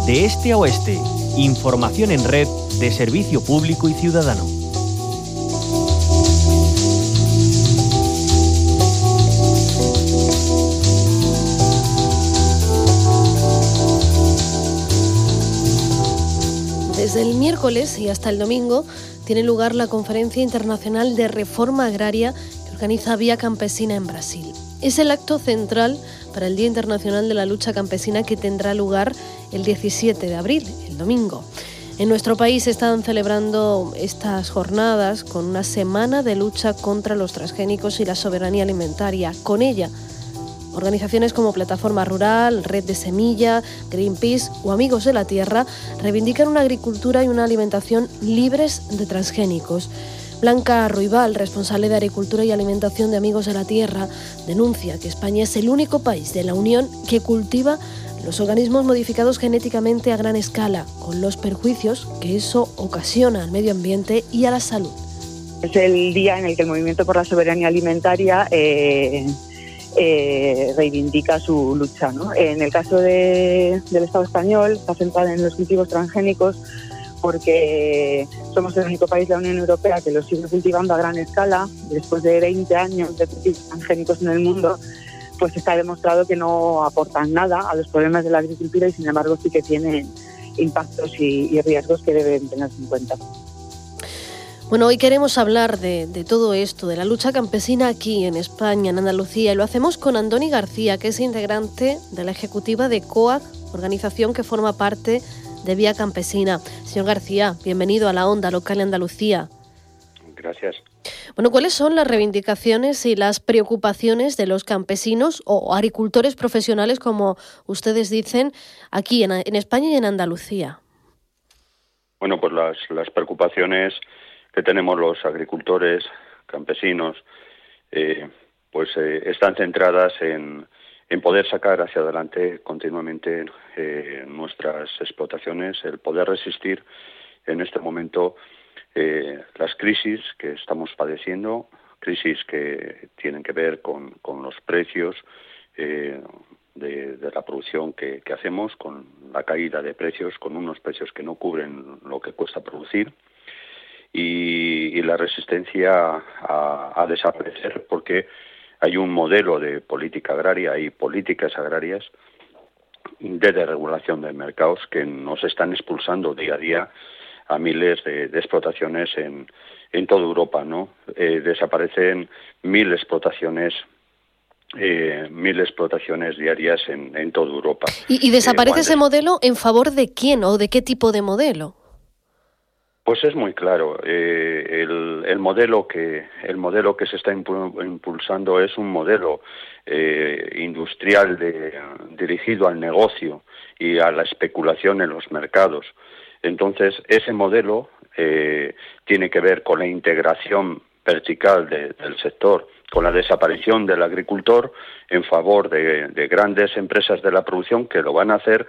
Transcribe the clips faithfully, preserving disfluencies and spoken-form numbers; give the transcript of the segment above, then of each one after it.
de este a oeste. Información en red de servicio público y ciudadano. Desde el miércoles y hasta el domingo tiene lugar la Conferencia Internacional de Reforma Agraria que organiza Vía Campesina en Brasil. Es el acto central para el Día Internacional de la Lucha Campesina que tendrá lugar el diecisiete de abril, el domingo. En nuestro país se están celebrando estas jornadas con una semana de lucha contra los transgénicos y la soberanía alimentaria. Con ella, organizaciones como Plataforma Rural, Red de Semilla, Greenpeace o Amigos de la Tierra reivindican una agricultura y una alimentación libres de transgénicos. Blanca Ruibal, responsable de Agricultura y Alimentación de Amigos de la Tierra, denuncia que España es el único país de la Unión que cultiva los organismos modificados genéticamente a gran escala, con los perjuicios que eso ocasiona al medio ambiente y a la salud. Es el día en el que el Movimiento por la Soberanía Alimentaria eh, eh, reivindica su lucha, ¿no? En el caso de, del Estado español, está centrada en los cultivos transgénicos, porque somos el único país de la Unión Europea que los sigue cultivando a gran escala. Después de veinte años de cultivos transgénicos en el mundo, pues está demostrado que no aportan nada a los problemas de la agricultura y, sin embargo, sí que tienen impactos y, y riesgos que deben tenerse en cuenta. Bueno, hoy queremos hablar de, de todo esto, de la lucha campesina aquí en España, en Andalucía, y lo hacemos con Andoni García, que es integrante de la ejecutiva de COAG, organización que forma parte de Vía Campesina. Señor García, bienvenido a la Onda Local en Andalucía. Gracias. Bueno, ¿cuáles son las reivindicaciones y las preocupaciones de los campesinos o agricultores profesionales, como ustedes dicen, aquí en, en España y en Andalucía? Bueno, pues las, las preocupaciones que tenemos los agricultores, campesinos, eh, pues eh, están centradas en, en poder sacar hacia adelante continuamente eh, nuestras explotaciones, el poder resistir en este momento eh, las crisis que estamos padeciendo, crisis que tienen que ver con, con los precios eh, de, de la producción que, que hacemos, con la caída de precios, con unos precios que no cubren lo que cuesta producir, y, y la resistencia a, a desaparecer, porque hay un modelo de política agraria y políticas agrarias de desregulación de mercados que nos están expulsando día a día a miles de, de explotaciones en, en toda Europa, ¿no? Eh, desaparecen mil explotaciones, eh, mil explotaciones diarias en, en toda Europa. ¿Y, y desaparece eh, ese modelo en favor de quién o de qué tipo de modelo? Pues es muy claro. Eh, el, el modelo que el modelo que se está impulsando es un modelo eh, industrial de, dirigido al negocio y a la especulación en los mercados. Entonces, ese modelo eh, tiene que ver con la integración vertical de, del sector, con la desaparición del agricultor en favor de, de grandes empresas de la producción que lo van a hacer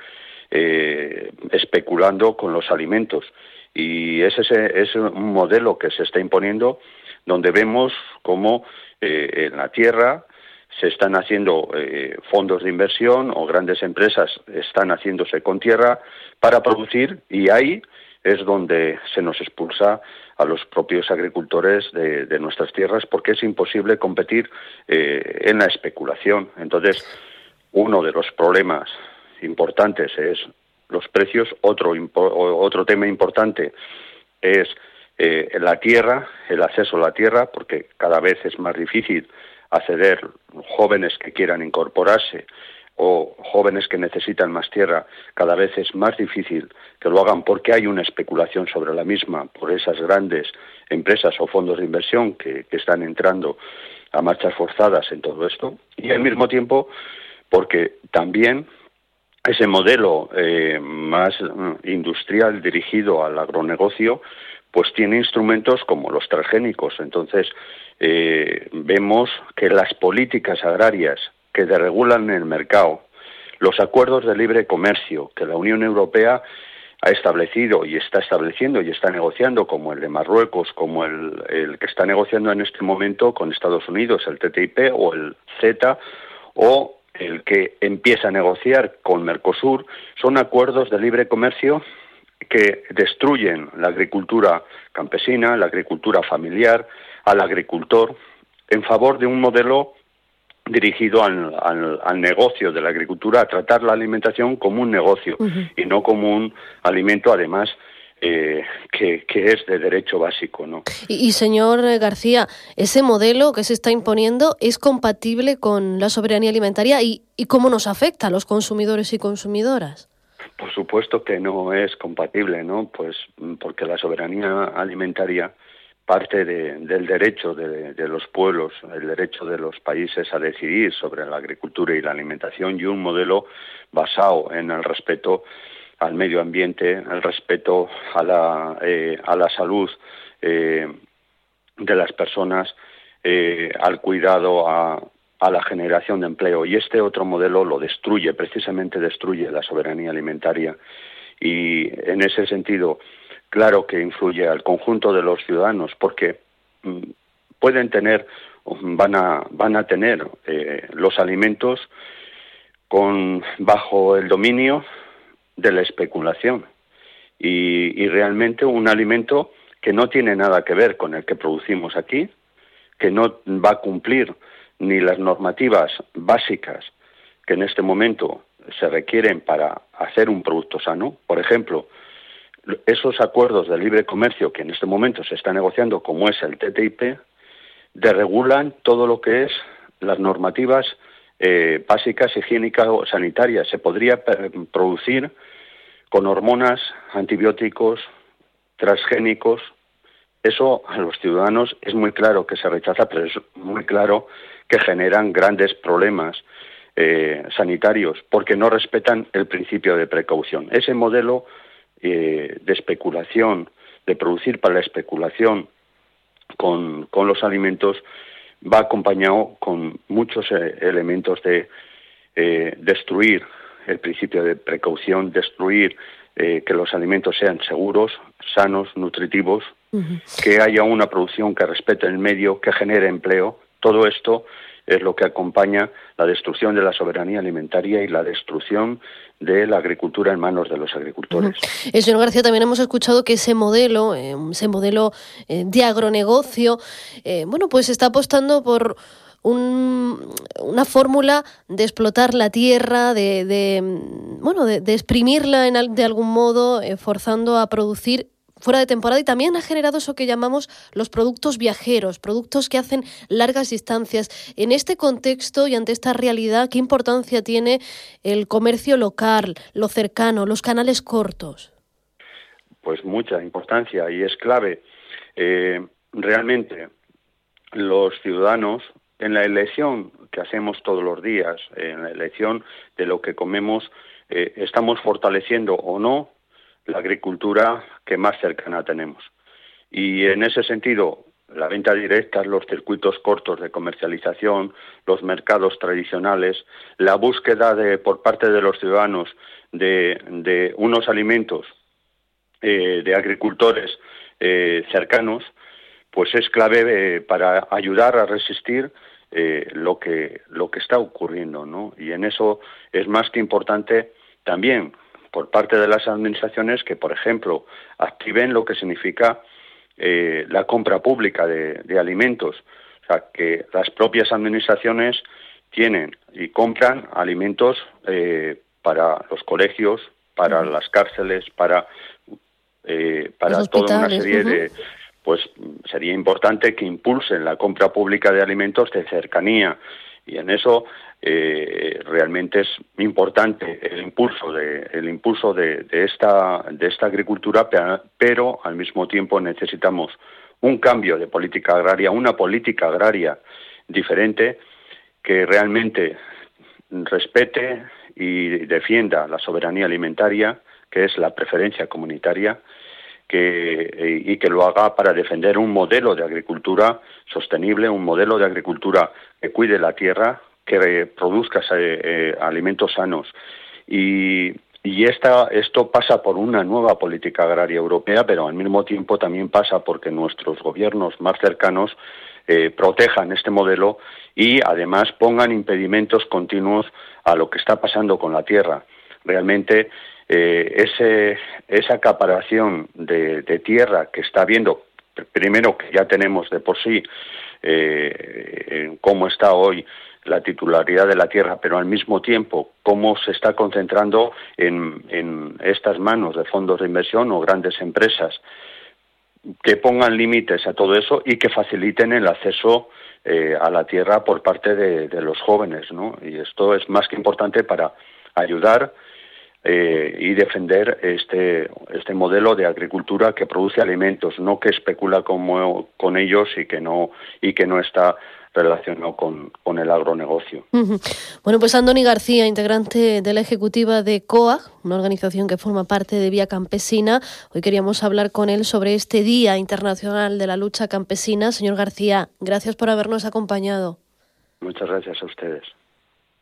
eh, especulando con los alimentos. Y ese es un modelo que se está imponiendo, donde vemos cómo eh, en la tierra se están haciendo eh, fondos de inversión o grandes empresas están haciéndose con tierra para producir, y ahí es donde se nos expulsa a los propios agricultores de, de nuestras tierras, porque es imposible competir eh, en la especulación. Entonces, uno de los problemas importantes es los precios. Otro otro tema importante es eh, la tierra, el acceso a la tierra, porque cada vez es más difícil acceder, jóvenes que quieran incorporarse o jóvenes que necesitan más tierra, cada vez es más difícil que lo hagan porque hay una especulación sobre la misma por esas grandes empresas o fondos de inversión que, que están entrando a marchas forzadas en todo esto, y al mismo tiempo porque también ese modelo eh, más industrial dirigido al agronegocio pues tiene instrumentos como los transgénicos. Entonces eh, vemos que las políticas agrarias que desregulan el mercado, los acuerdos de libre comercio que la Unión Europea ha establecido y está estableciendo y está negociando, como el de Marruecos, como el, el que está negociando en este momento con Estados Unidos, el T T I P o el CETA, o el que empieza a negociar con Mercosur, son acuerdos de libre comercio que destruyen la agricultura campesina, la agricultura familiar, al agricultor, en favor de un modelo dirigido al, al, al negocio de la agricultura, a tratar la alimentación como un negocio uh-huh. y no como un alimento, además, eh, que, que es de derecho básico, ¿no? Y, y, señor García, ¿ese modelo que se está imponiendo es compatible con la soberanía alimentaria y, y cómo nos afecta a los consumidores y consumidoras? Por supuesto que no es compatible, ¿no? Pues porque la soberanía alimentaria parte de, del derecho de, de los pueblos, el derecho de los países a decidir sobre la agricultura y la alimentación, y un modelo basado en el respeto al medio ambiente, el respeto a la, eh, a la salud eh, de las personas, eh, al cuidado, a, a la generación de empleo. Y este otro modelo lo destruye, precisamente destruye la soberanía alimentaria. Y en ese sentido, claro que influye al conjunto de los ciudadanos, porque mm, pueden tener, van a, van a tener eh, los alimentos con bajo el dominio de la especulación y, y realmente un alimento que no tiene nada que ver con el que producimos aquí, que no va a cumplir ni las normativas básicas que en este momento se requieren para hacer un producto sano. Por ejemplo, esos acuerdos de libre comercio que en este momento se está negociando, como es el T T I P, desregulan todo lo que es las normativas eh, básicas, higiénicas o sanitarias. Se podría producir con hormonas, antibióticos, transgénicos. Eso a los ciudadanos es muy claro que se rechaza, pero es muy claro que generan grandes problemas eh, sanitarios porque no respetan el principio de precaución. Ese modelo eh, de especulación, de producir para la especulación con, con los alimentos, va acompañado con muchos eh, elementos de eh, destruir el principio de precaución, destruir eh, que los alimentos sean seguros, sanos, nutritivos, uh-huh. que haya una producción que respete el medio, que genere empleo. Todo esto es lo que acompaña la destrucción de la soberanía alimentaria y la destrucción de la agricultura en manos de los agricultores. Uh-huh. Eh, señor García, también hemos escuchado que ese modelo, eh, ese modelo eh, de agronegocio, eh, bueno, pues está apostando por Un, una fórmula de explotar la tierra, de, de bueno, de, de exprimirla en, de algún modo, eh, forzando a producir fuera de temporada, y también ha generado eso que llamamos los productos viajeros, productos que hacen largas distancias. En este contexto y ante esta realidad, ¿qué importancia tiene el comercio local, lo cercano, los canales cortos? Pues mucha importancia, y es clave. Eh, realmente los ciudadanos, en la elección que hacemos todos los días, en la elección de lo que comemos, eh, estamos fortaleciendo o no la agricultura que más cercana tenemos. Y en ese sentido, la venta directa, los circuitos cortos de comercialización, los mercados tradicionales, la búsqueda de por parte de los ciudadanos de, de unos alimentos eh, de agricultores eh, cercanos, pues es clave eh, para ayudar a resistir Eh, lo que lo que está ocurriendo, ¿no? Y en eso es más que importante también por parte de las administraciones que, por ejemplo, activen lo que significa eh, la compra pública de, de alimentos. O sea, que las propias administraciones tienen y compran alimentos eh, para los colegios, para uh-huh. las cárceles, para eh, para toda una serie uh-huh. de pues sería importante que impulsen la compra pública de alimentos de cercanía, y en eso eh, realmente es importante el impulso de el impulso de, de esta de esta agricultura, pero al mismo tiempo necesitamos un cambio de política agraria, una política agraria diferente que realmente respete y defienda la soberanía alimentaria, que es la preferencia comunitaria, que, y que lo haga para defender un modelo de agricultura sostenible, un modelo de agricultura que cuide la tierra, que produzca eh, eh, alimentos sanos. Y, y esta, esto pasa por una nueva política agraria europea, pero al mismo tiempo también pasa porque nuestros gobiernos más cercanos eh, protejan este modelo y además pongan impedimentos continuos a lo que está pasando con la tierra. Realmente eh, ese, esa acaparación de, de tierra que está habiendo, primero que ya tenemos de por sí eh, en cómo está hoy la titularidad de la tierra, pero al mismo tiempo cómo se está concentrando en, en estas manos de fondos de inversión o grandes empresas, que pongan límites a todo eso y que faciliten el acceso eh, a la tierra por parte de, de los jóvenes, ¿no? Y esto es más que importante para ayudar eh, y defender este este modelo de agricultura que produce alimentos, no que especula como, con ellos y que no y que no está relacionado con, con el agronegocio. Uh-huh. Bueno, pues Andoni García, integrante de la ejecutiva de COAG, una organización que forma parte de Vía Campesina. Hoy queríamos hablar con él sobre este Día Internacional de la Lucha Campesina. Señor García, gracias por habernos acompañado. Muchas gracias a ustedes.